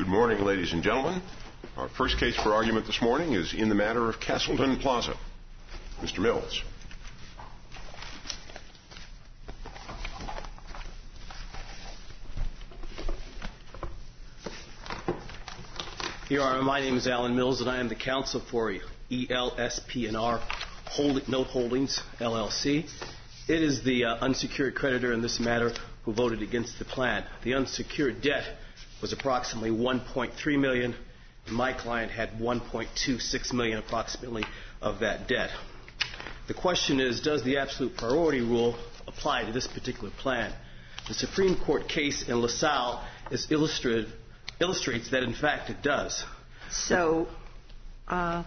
Good morning, ladies and gentlemen. Our first case for argument this morning is in the matter of Castleton Plaza. Mr. Mills. Your Honor, my name is Alan Mills, and I am the counsel for ELSP&R Note Holdings, LLC. It is the unsecured creditor in this matter who voted against the plan. The unsecured debt was approximately $1.3 million, and my client had $1.26 million approximately of that debt. The question is, does the absolute priority rule apply to this particular plan? The Supreme Court case in LaSalle illustrates that, in fact, it does. So, let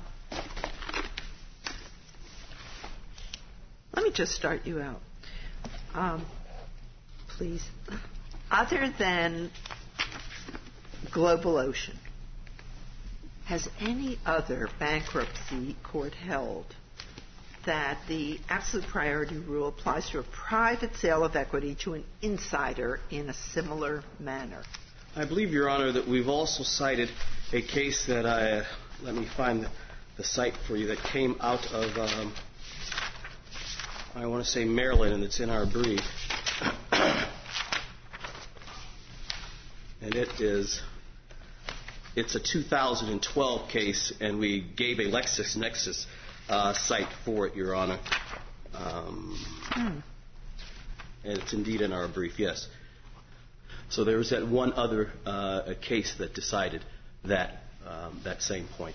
me just start you out, please. Other than Global Ocean, has any other bankruptcy court held that the absolute priority rule applies to a private sale of equity to an insider in a similar manner? I believe, Your Honor, that we've also cited a case that let me find the site for you, that came out of, I want to say Maryland, and it's in our brief. And it's a 2012 case, and we gave a LexisNexis site for it, Your Honor. And it's indeed in our brief, yes. So there was that one other case that decided that same point.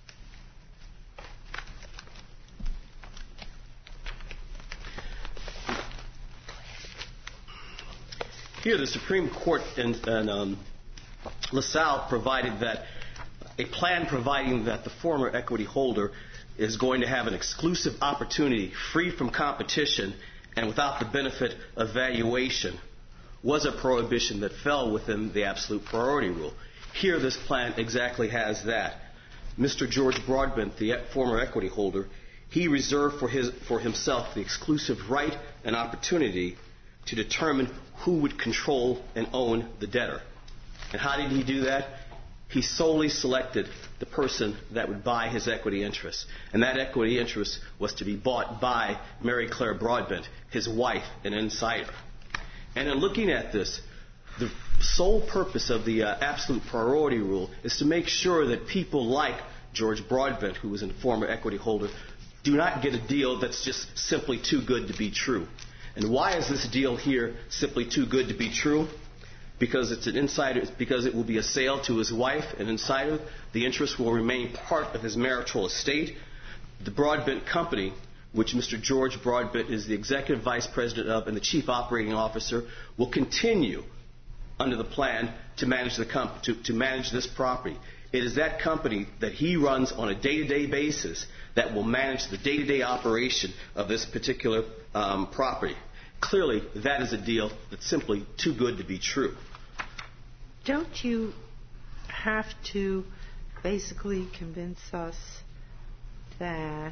Here, the Supreme Court in LaSalle provided that a plan providing that the former equity holder is going to have an exclusive opportunity free from competition and without the benefit of valuation was a prohibition that fell within the absolute priority rule. Here, this plan exactly has that. Mr. George Broadbent, the former equity holder, he reserved for himself the exclusive right and opportunity to determine who would control and own the debtor. And how did he do that? He solely selected the person that would buy his equity interest. And that equity interest was to be bought by Mary Claire Broadbent, his wife, an insider. And in looking at this, the sole purpose of the absolute priority rule is to make sure that people like George Broadbent, who was a former equity holder, do not get a deal that's just simply too good to be true. And why is this deal here simply too good to be true? Because it's an insider, because it will be a sale to his wife, an insider. The interest will remain part of his marital estate. The Broadbent Company, which Mr. George Broadbent is the executive vice president of and the chief operating officer, will continue under the plan to manage to manage this property. It is that company that he runs on a day-to-day basis that will manage the day-to-day operation of this particular property. Clearly, that is a deal that's simply too good to be true. Don't you have to basically convince us that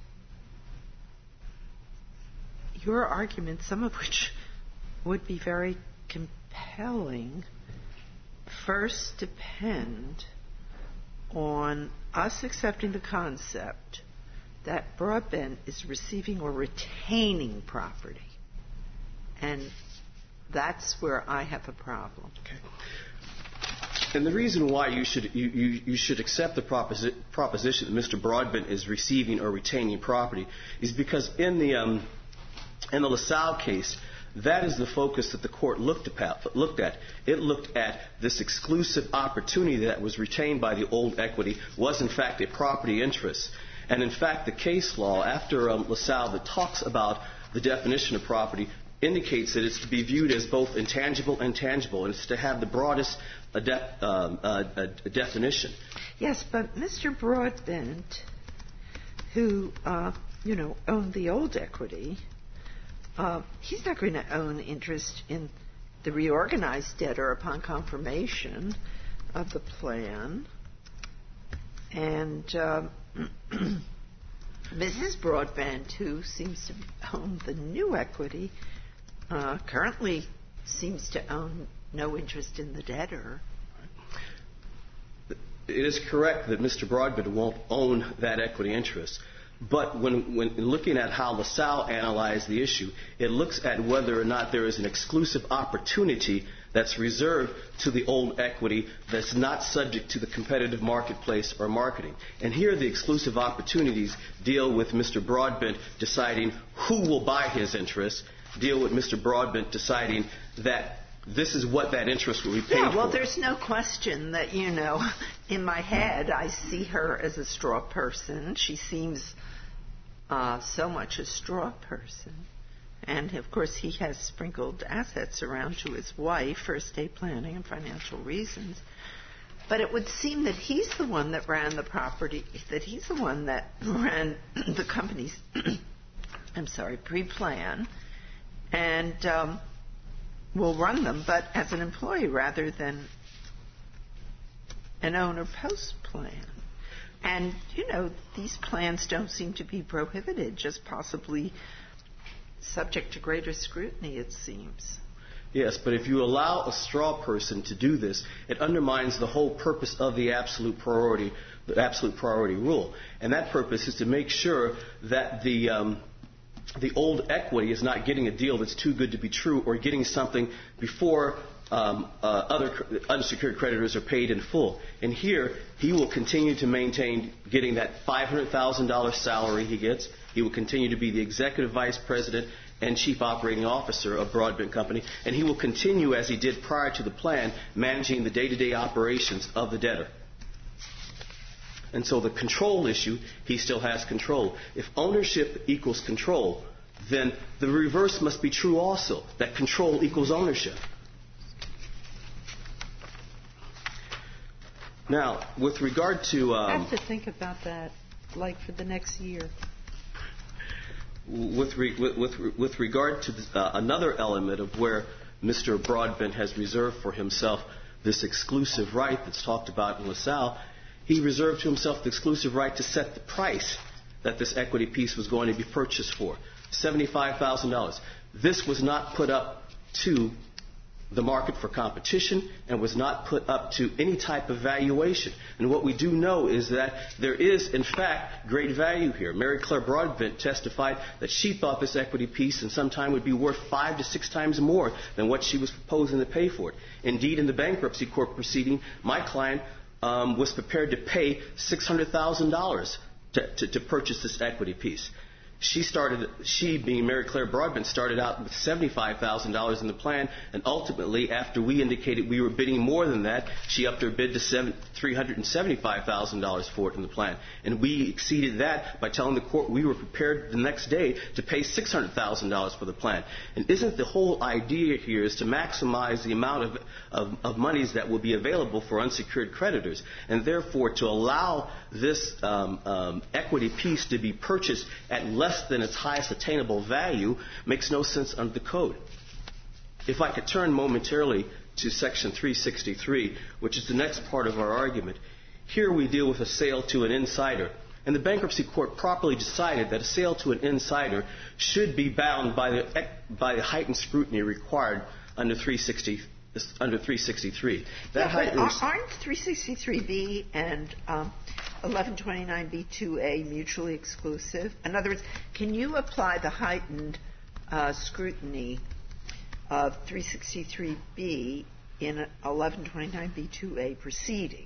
your arguments, some of which would be very compelling, first depend on us accepting the concept that Broadbent is receiving or retaining property? And that's where I have a problem. Okay. And the reason why you should accept the proposition that Mr. Broadbent is receiving or retaining property is because in the LaSalle case, that is the focus that the court looked at. It looked at this exclusive opportunity that was retained by the old equity was in fact a property interest. And in fact, the case law after LaSalle that talks about the definition of property indicates that it's to be viewed as both intangible and tangible, and it's to have the broadest definition. Yes, but Mr. Broadbent, who owned the old equity, he's not going to own interest in the reorganized debtor upon confirmation of the plan. And Mrs. Broadbent, who seems to own the new equity, currently seems to own no interest in the debtor. it is correct that Mr. Broadbent won't own that equity interest. But when looking at how LaSalle analyzed the issue, it looks at whether or not there is an exclusive opportunity that's reserved to the old equity that's not subject to the competitive marketplace or marketing. And here the exclusive opportunities deal with Mr. Broadbent deciding who will buy his interest, deal with Mr. Broadbent deciding that this is what that interest will be paid for. Yeah, well, there's no question that, in my head, I see her as a straw person. She seems so much a straw person. And, of course, he has sprinkled assets around to his wife for estate planning and financial reasons. But it would seem that he's the one that ran the property, that he's the one that ran the company's, pre-plan, and will run them, but as an employee rather than an owner post-plan. And, these plans don't seem to be prohibited, just possibly subject to greater scrutiny, it seems. Yes, but if you allow a straw person to do this, it undermines the whole purpose of the absolute priority rule. And that purpose is to make sure that the old equity is not getting a deal that's too good to be true or getting something before other unsecured creditors are paid in full. And here, he will continue to maintain getting that $500,000 salary he gets. He will continue to be the executive vice president and chief operating officer of Broadbent Company. And he will continue, as he did prior to the plan, managing the day-to-day operations of the debtor. And so the control issue, he still has control. If ownership equals control, then the reverse must be true also, that control equals ownership. Now, with regard to... I have to think about that, for the next year. With regard to another element of where Mr. Broadbent has reserved for himself this exclusive right that's talked about in LaSalle, he reserved to himself the exclusive right to set the price that this equity piece was going to be purchased for, $75,000. This was not put up to the market for competition and was not put up to any type of valuation. And what we do know is that there is, in fact, great value here. Mary Claire Broadbent testified that she thought this equity piece in some time would be worth 5 to 6 times more than what she was proposing to pay for it. Indeed, in the bankruptcy court proceeding, my client was prepared to pay $600,000 to purchase this equity piece. She, being Mary Claire Broadbent, started out with $75,000 in the plan, and ultimately, after we indicated we were bidding more than that, she upped her bid to $375,000 for it in the plan. And we exceeded that by telling the court we were prepared the next day to pay $600,000 for the plan. And isn't the whole idea here is to maximize the amount of monies that will be available for unsecured creditors, and therefore to allow this equity piece to be purchased at less than its highest attainable value makes no sense under the code. If I could turn momentarily to Section 363, which is the next part of our argument. Here we deal with a sale to an insider. And the bankruptcy court properly decided that a sale to an insider should be bound by the heightened scrutiny required under 363. Aren't 363B and 1129B2A mutually exclusive? In other words, can you apply the heightened scrutiny of 363B in 1129B2A proceeding?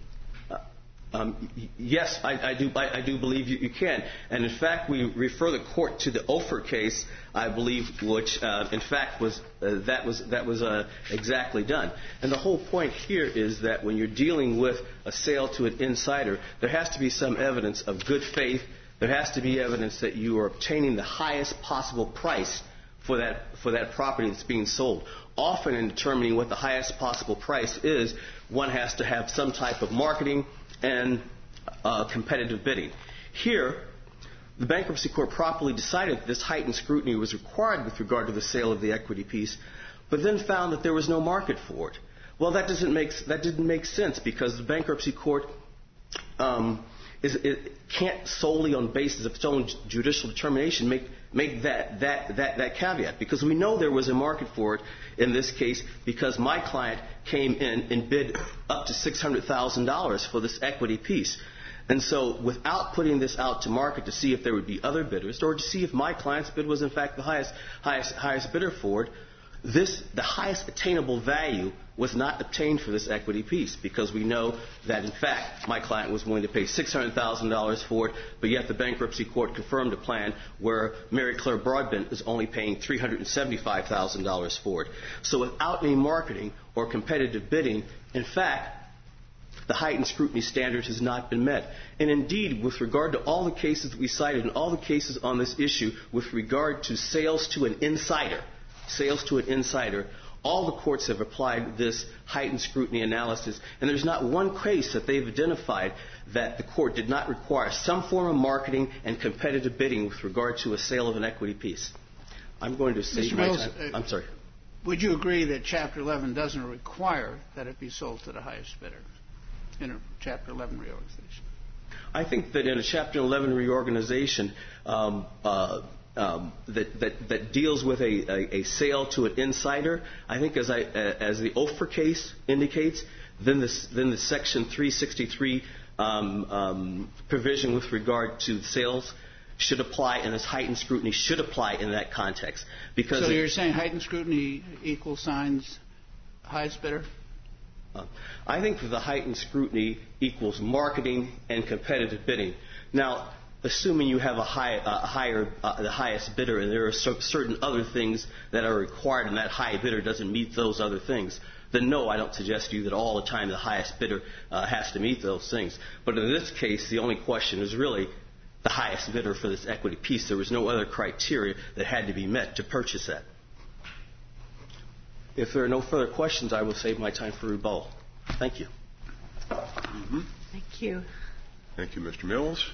Yes, I do believe you can. And in fact, we refer the court to the Ofer case, I believe, which in fact was exactly done. And the whole point here is that when you're dealing with a sale to an insider, there has to be some evidence of good faith. There has to be evidence that you are obtaining the highest possible price for that property that's being sold. Often in determining what the highest possible price is, one has to have some type of marketing and competitive bidding. Here, the bankruptcy court properly decided that this heightened scrutiny was required with regard to the sale of the equity piece, but then found that there was no market for it. Well, that didn't make sense because the bankruptcy court it can't solely on the basis of its own judicial determination make that caveat, because we know there was a market for it in this case because my client came in and bid up to $600,000 for this equity piece. And so without putting this out to market to see if there would be other bidders or to see if my client's bid was in fact the highest bidder for it, the highest attainable value was not obtained for this equity piece, because we know that, in fact, my client was willing to pay $600,000 for it, but yet the bankruptcy court confirmed a plan where Mary Claire Broadbent is only paying $375,000 for it. So without any marketing or competitive bidding, in fact, the heightened scrutiny standard has not been met. And indeed, with regard to all the cases that we cited and all the cases on this issue with regard to sales to an insider, all the courts have applied this heightened scrutiny analysis, and there's not one case that they've identified that the court did not require some form of marketing and competitive bidding with regard to a sale of an equity piece. I'm going to save my time. I'm sorry. Would you agree that Chapter 11 doesn't require that it be sold to the highest bidder in a Chapter 11 reorganization? I think that in a Chapter 11 reorganization, that deals with a sale to an insider, I think as the Ofer case indicates, then the Section 363 provision with regard to sales should apply, and this heightened scrutiny should apply in that context. Because so you're saying heightened scrutiny equals signs highest bidder? I think that the heightened scrutiny equals marketing and competitive bidding. Now, assuming you have the highest bidder, and there are certain other things that are required, and that high bidder doesn't meet those other things, then no, I don't suggest to you that all the time the highest bidder has to meet those things. But in this case, the only question is really the highest bidder for this equity piece. There was no other criteria that had to be met to purchase that. If there are no further questions, I will save my time for rebuttal. Thank you. Mm-hmm. Thank you. Thank you, Mr. Mills.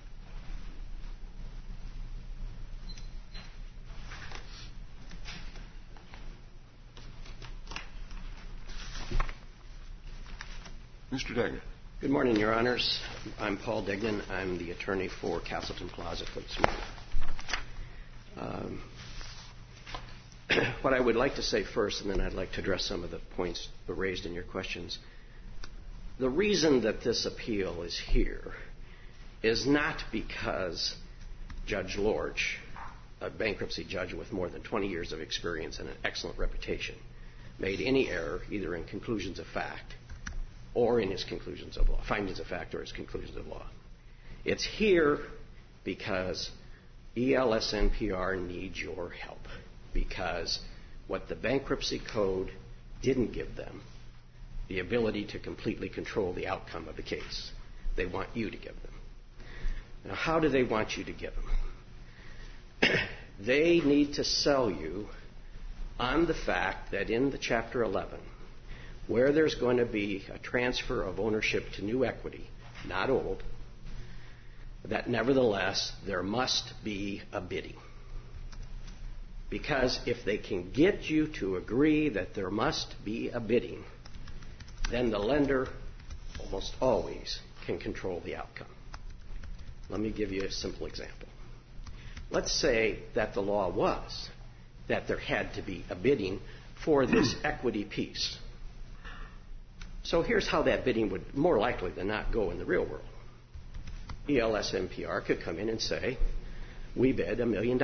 Mr. Degnan. Good morning, Your Honors. I'm Paul Degnan. I'm the attorney for Castleton Plaza for this morning. What I would like to say first, and then I'd like to address some of the points raised in your questions. The reason that this appeal is here is not because Judge Lorch, a bankruptcy judge with more than 20 years of experience and an excellent reputation, made any error either in conclusions of fact or in his conclusions of law, findings of fact or his conclusions of law. It's here because ELSNPR needs your help, because what the bankruptcy code didn't give them, the ability to completely control the outcome of the case, they want you to give them. Now, how do they want you to give them? They need to sell you on the fact that in the Chapter 11, where there's going to be a transfer of ownership to new equity, not old, that nevertheless there must be a bidding. Because if they can get you to agree that there must be a bidding, then the lender almost always can control the outcome. Let me give you a simple example. Let's say that the law was that there had to be a bidding for this equity piece. So here's how that bidding would more likely than not go in the real world. ELSNPR could come in and say, we bid $1 million.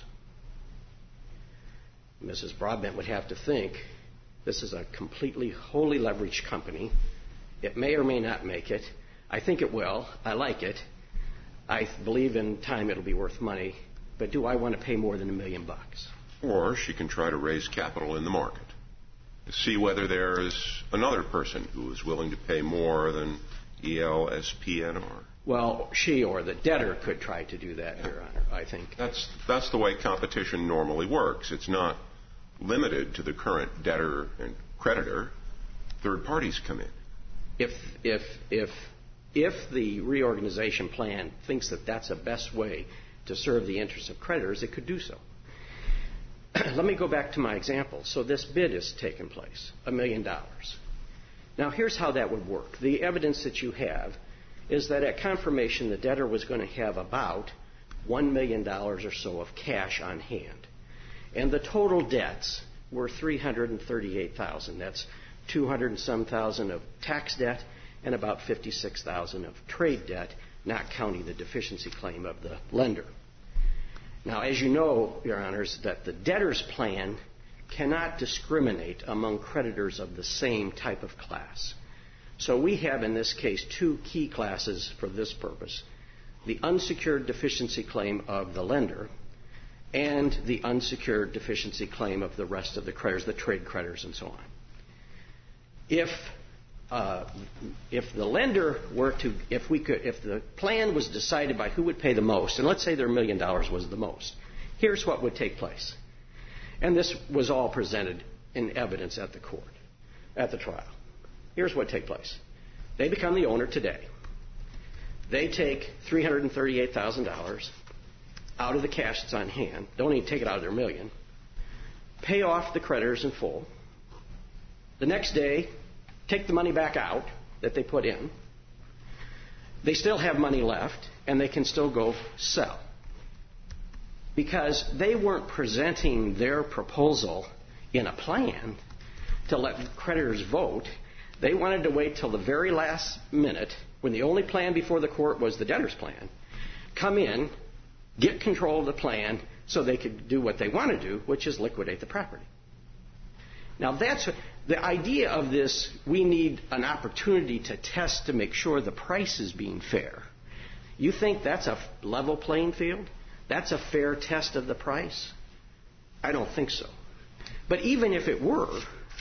Mrs. Broadbent would have to think, this is a completely wholly leveraged company. It may or may not make it. I think it will. I like it. I believe in time it'll be worth money. But do I want to pay more than $1 million? Or she can try to raise capital in the market to see whether there is another person who is willing to pay more than ELSPNR. Well, she or the debtor could try to do that, Your Honor, I think. That's the way competition normally works. It's not limited to the current debtor and creditor. Third parties come in. If the reorganization plan thinks that that's the best way to serve the interests of creditors, it could do so. Let me go back to my example. So this bid has taken place, $1 million. Now, here's how that would work. The evidence that you have is that at confirmation, the debtor was going to have about $1 million or so of cash on hand. And the total debts were $338,000. That's $200 and some thousand of tax debt and about $56,000 of trade debt, not counting the deficiency claim of the lender. Now, as you know, Your Honors, that the debtor's plan cannot discriminate among creditors of the same type of class. So we have in this case two key classes for this purpose: the unsecured deficiency claim of the lender and the unsecured deficiency claim of the rest of the creditors, the trade creditors and so on. If the lender were to, if the plan was decided by who would pay the most, and let's say their $1 million was the most, here's what would take place. And this was all presented in evidence at the court, at the trial. Here's what would take place. They become the owner today. They take $338,000 out of the cash that's on hand. Don't even take it out of their $1 million. Pay off the creditors in full. The next day, take the money back out that they put in. They still have money left, and they can still go sell. Because they weren't presenting their proposal in a plan to let creditors vote. They wanted to wait till the very last minute, when the only plan before the court was the debtor's plan, come in, get control of the plan so they could do what they want to do, which is liquidate the property. Now, that's the idea of this. We need an opportunity to test to make sure the price is being fair. You think that's a level playing field? That's a fair test of the price? I don't think so. But even if it were,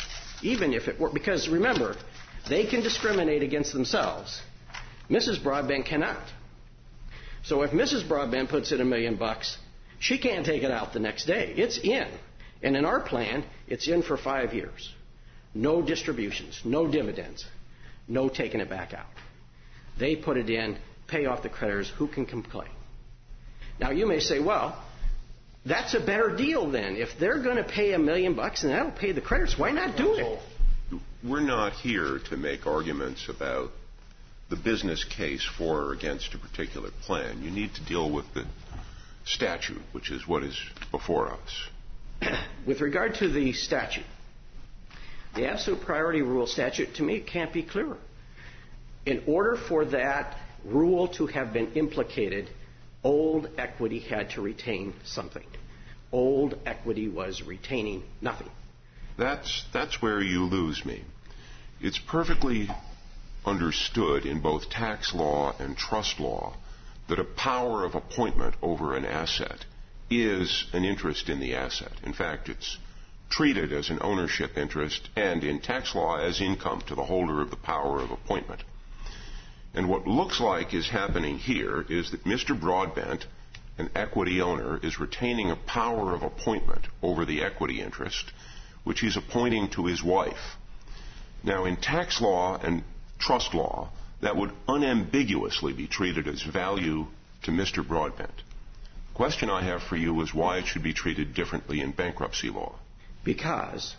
because remember, they can discriminate against themselves. Mrs. Broadbent cannot. So if Mrs. Broadbent puts in $1 million, she can't take it out the next day. It's in. And in our plan, it's in for 5 years. No distributions, no dividends, no taking it back out. They put it in, pay off the creditors. Who can complain? Now, you may say, well, that's a better deal then. If they're going to pay $1 million and that'll pay the creditors, why not do it? We're not here to make arguments about the business case for or against a particular plan. You need to deal with the statute, which is what is before us. With regard to the statute, the absolute priority rule statute, to me, it can't be clearer. In order for that rule to have been implicated, old equity had to retain something. Old equity was retaining nothing. That's where you lose me. It's perfectly understood in both tax law and trust law that a power of appointment over an asset is an interest in the asset. In fact, it's treated as an ownership interest and in tax law as income to the holder of the power of appointment. And what looks like is happening here is that Mr. Broadbent, an equity owner, is retaining a power of appointment over the equity interest, which he's appointing to his wife. Now, in tax law and trust law, that would unambiguously be treated as value to Mr. Broadbent. The question I have for you is why it should be treated differently in bankruptcy law. Because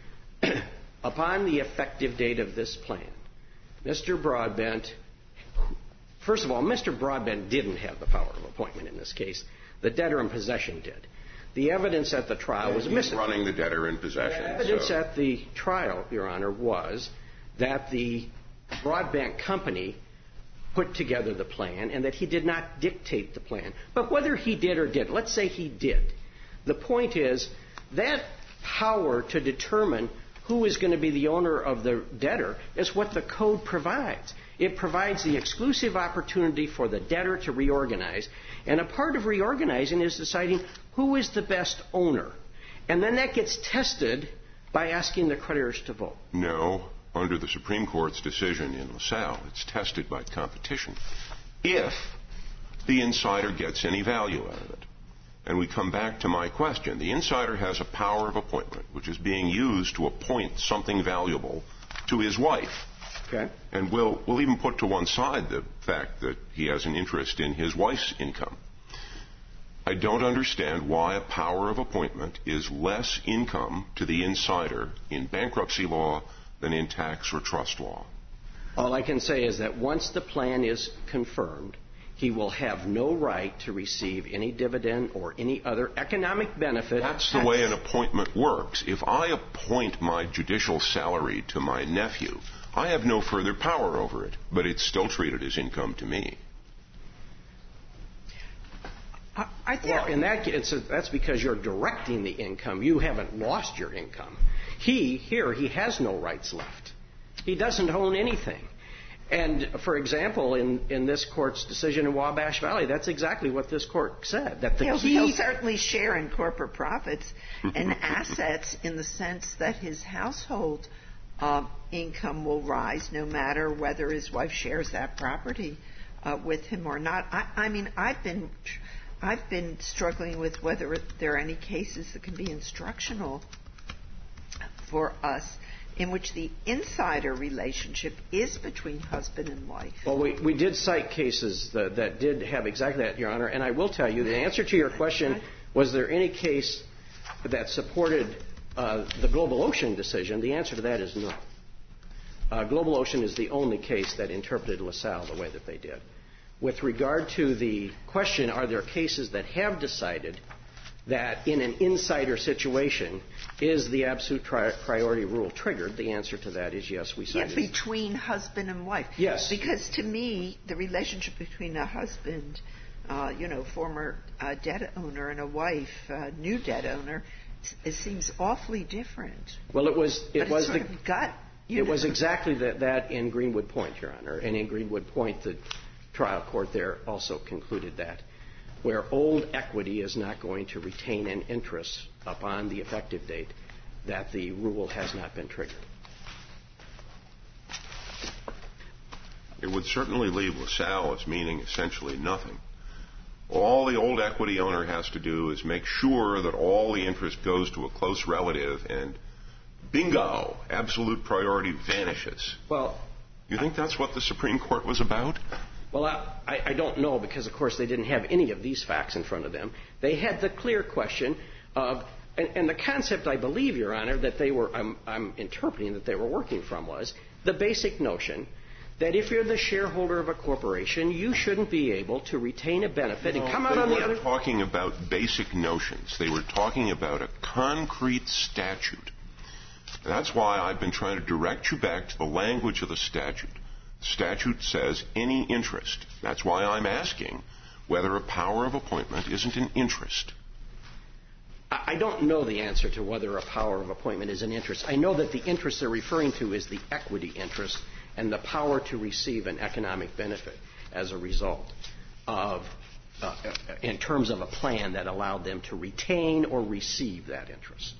upon the effective date of this plan, Mr. Broadbent, first of all, Mr. Broadbent didn't have the power of appointment in this case. The debtor in possession did. The evidence at the trial was missing. Running the debtor in possession. The evidence at the trial, Your Honor, was that the Broadbent company put together the plan and that he did not dictate the plan. But whether he did or didn't, let's say he did. The point is that power to determine who is going to be the owner of the debtor is what the code provides. It provides the exclusive opportunity for the debtor to reorganize. And a part of reorganizing is deciding who is the best owner. And then that gets tested by asking the creditors to vote. No. Under the Supreme Court's decision in LaSalle, it's tested by competition if the insider gets any value out of it. And we come back to my question. The insider has a power of appointment, which is being used to appoint something valuable to his wife. Okay. And we'll even put to one side the fact that he has an interest in his wife's income. I don't understand why a power of appointment is less income to the insider in bankruptcy law than in tax or trust law. All I can say is that once the plan is confirmed, he will have no right to receive any dividend or any other economic benefit. That's the way an appointment works. If I appoint my judicial salary to my nephew, I have no further power over it, but it's still treated as income to me. Well, in that case, that's because you're directing the income. You haven't lost your income. He has no rights left. He doesn't own anything. And, for example, in this court's decision in Wabash Valley, that's exactly what this court said. That he'll certainly share in corporate profits and assets in the sense that his household income will rise no matter whether his wife shares that property with him or not. I mean, I've been struggling with whether there are any cases that can be instructional for us in which the insider relationship is between husband and wife. Well, we did cite cases that did have exactly that, Your Honor, and I will tell you the answer to your question, was there any case that supported the Global Ocean decision? The answer to that is no. Global Ocean is the only case that interpreted LaSalle the way that they did. With regard to the question, are there cases that have decided that in an insider situation is the absolute priority rule triggered? The answer to that is yes, we cited. Yes, between husband and wife. Yes. Because to me, the relationship between a husband, former debt owner, and a wife, new debt owner, it seems awfully different. Well, it was sort of gut. It was exactly that in Greenwood Point, Your Honor. And in Greenwood Point, the trial court there also concluded that where old equity is not going to retain an interest upon the effective date, that the rule has not been triggered. It would certainly leave LaSalle as meaning essentially nothing. All the old equity owner has to do is make sure that all the interest goes to a close relative, and bingo, absolute priority vanishes. Well, you think that's what the Supreme Court was about? Well, I don't know, because, of course, they didn't have any of these facts in front of them. They had the clear question of, and the concept, I believe, Your Honor, that they were, I'm interpreting that they were working from, was the basic notion that if you're the shareholder of a corporation, you shouldn't be able to retain a benefit and come out on the other. They weren't talking about basic notions. They were talking about a concrete statute. That's why I've been trying to direct you back to the language of the statute. The statute says any interest. That's why I'm asking whether a power of appointment isn't an interest. I don't know the answer to whether a power of appointment is an interest. I know that the interest they're referring to is the equity interest and the power to receive an economic benefit as a result of, in terms of a plan that allowed them to retain or receive that interest.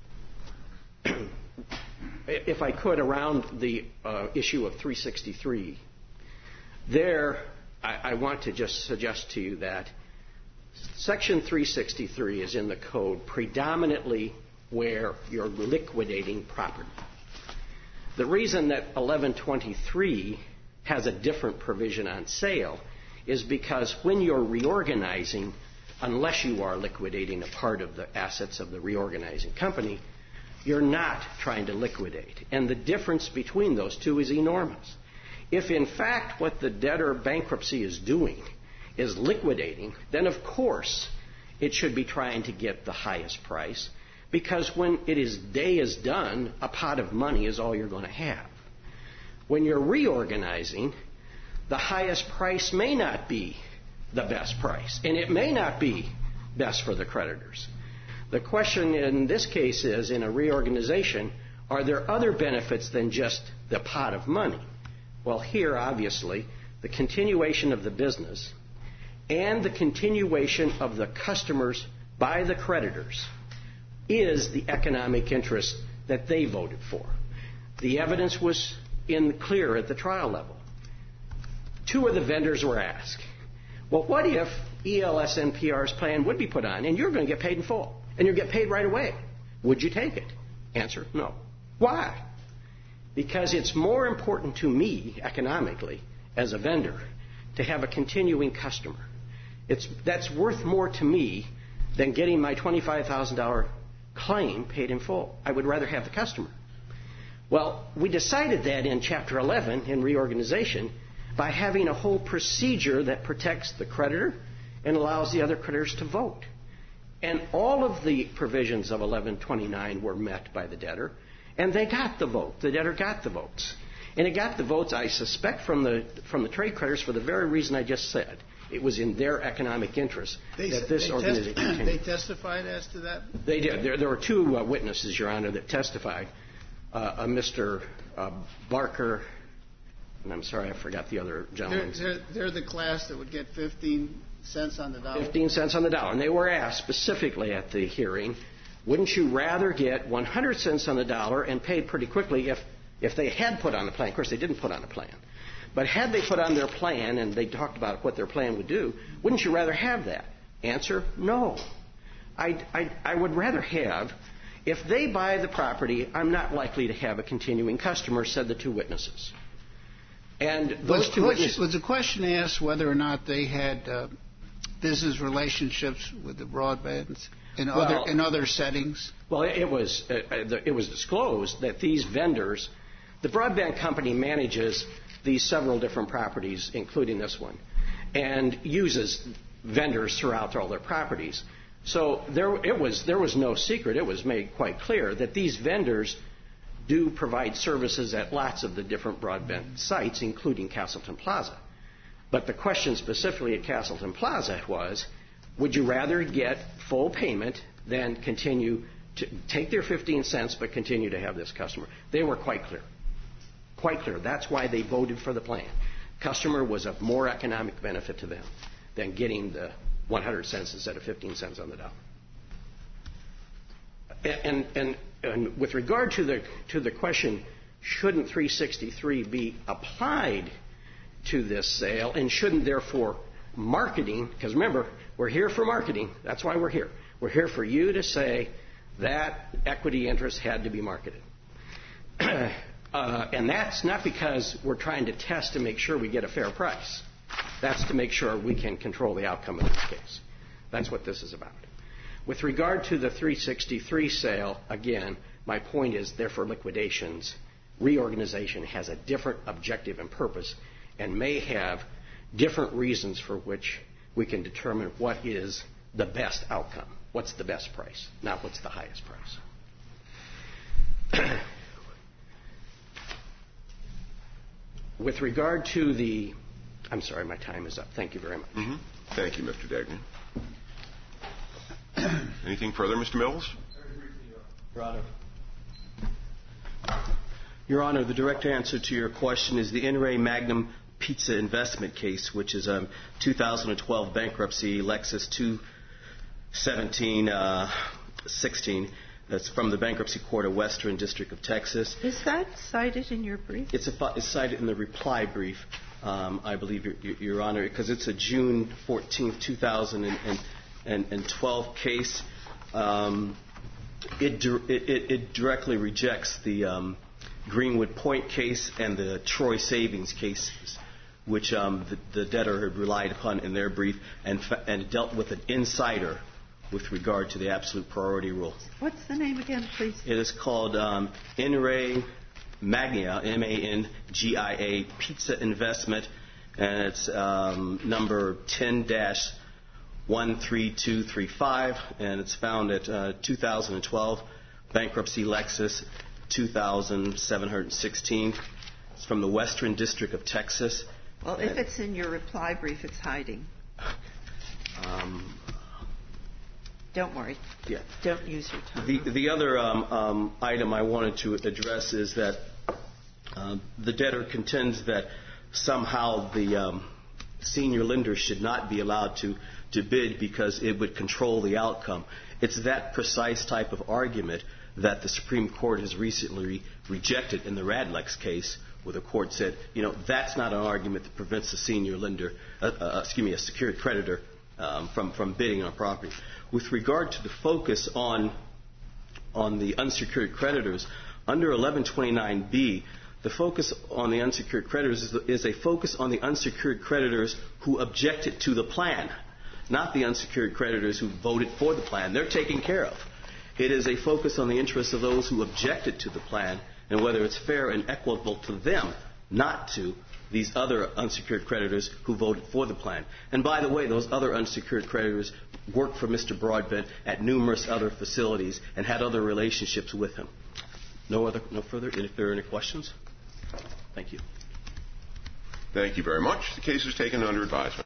If I could, around the issue of 363, there I want to just suggest to you that Section 363 is in the code predominantly where you're liquidating property. The reason that 1123 has a different provision on sale is because when you're reorganizing, unless you are liquidating a part of the assets of the reorganizing company, you're not trying to liquidate. And the difference between those two is enormous. If, in fact, what the debtor bankruptcy is doing is liquidating, then, of course, it should be trying to get the highest price, because when day is done, a pot of money is all you're going to have. When you're reorganizing, the highest price may not be the best price, and it may not be best for the creditors. The question in this case is, in a reorganization, are there other benefits than just the pot of money? Well, here, obviously, the continuation of the business and the continuation of the customers by the creditors is the economic interest that they voted for. The evidence was clear at the trial level. Two of the vendors were asked, well, what if ELS-NPR's plan would be put on and you're going to get paid in full? And you get paid right away. Would you take it? Answer, no. Why? Because it's more important to me, economically, as a vendor, to have a continuing customer. That's worth more to me than getting my $25,000 claim paid in full. I would rather have the customer. Well, we decided that in Chapter 11 in reorganization by having a whole procedure that protects the creditor and allows the other creditors to vote. And all of the provisions of 1129 were met by the debtor, and they got the vote. The debtor got the votes. And it got the votes, I suspect, from the trade creditors for the very reason I just said. It was in their economic interest that this organization continued. They testified as to that? They did. There were two witnesses, Your Honor, that testified. Mr. Barker, and I'm sorry, I forgot the other gentleman. They're the class that would get 15 cents on the dollar? 15 cents on the dollar. And they were asked specifically at the hearing, wouldn't you rather get 100 cents on the dollar and paid pretty quickly if they had put on a plan? Of course, they didn't put on a plan. But had they put on their plan, and they talked about what their plan would do, wouldn't you rather have that? Answer, no. I would rather have, if they buy the property, I'm not likely to have a continuing customer, said the two witnesses. And those two witnesses... Was the question asked whether or not they had business relationships with the broadbands in other settings? Well, it was disclosed that these vendors, the broadband company manages these several different properties, including this one, and uses vendors throughout all their properties. So there was no secret. It was made quite clear that these vendors do provide services at lots of the different broadband sites, including Castleton Plaza. But the question specifically at Castleton Plaza was, would you rather get full payment than continue to take their 15 cents but continue to have this customer? They were quite clear. Quite clear. That's why they voted for the plan. Customer was of more economic benefit to them than getting the 100 cents instead of 15 cents on the dollar. And with regard to the question, shouldn't 363 be applied to this sale, and shouldn't therefore marketing, because remember, we're here for marketing. That's why we're here. We're here for you to say that equity interest had to be marketed. And that's not because we're trying to test to make sure we get a fair price. That's to make sure we can control the outcome of this case. That's what this is about. With regard to the 363 sale, again, my point is they're for liquidations. Reorganization has a different objective and purpose and may have different reasons for which we can determine what is the best outcome. What's the best price, not what's the highest price. With regard to the... I'm sorry, my time is up. Thank you very much. Mm-hmm. Thank you, Mr. Degnan. Anything further, Mr. Mills? Your Honor. Your Honor, the direct answer to your question is the In Re Magnum Pizza investment case, which is 2012 bankruptcy, Lexus 217-16. That's from the Bankruptcy Court of Western District of Texas. Is that cited in your brief? It's cited in the reply brief, I believe, Your Honor, because it's a June 14, 2012 case. It directly rejects the Greenwood Point case and the Troy Savings cases, which the debtor had relied upon in their brief and dealt with an insider with regard to the absolute priority rule. What's the name again, please? It is called In Re Magnia, M-A-N-G-I-A, Pizza Investment, and it's number 10-13235, and it's found at 2012 Bankruptcy Lexus 2716. It's from the Western District of Texas. Well, if it's in your reply brief, it's hiding. Don't worry. Yeah. Don't use your time. The other item I wanted to address is that the debtor contends that somehow the senior lender should not be allowed to bid because it would control the outcome. It's that precise type of argument that the Supreme Court has recently rejected in the Radlex case, where the court said, that's not an argument that prevents a senior lender, a secured creditor from bidding on property. With regard to the focus on the unsecured creditors, under 1129B, the focus on the unsecured creditors is a focus on the unsecured creditors who objected to the plan, not the unsecured creditors who voted for the plan. They're taken care of. It is a focus on the interests of those who objected to the plan and whether it's fair and equitable to them, not to these other unsecured creditors who voted for the plan. And by the way, those other unsecured creditors worked for Mr. Broadbent at numerous other facilities and had other relationships with him. No further? If there are any questions? Thank you. Thank you very much. The case is taken under advisement.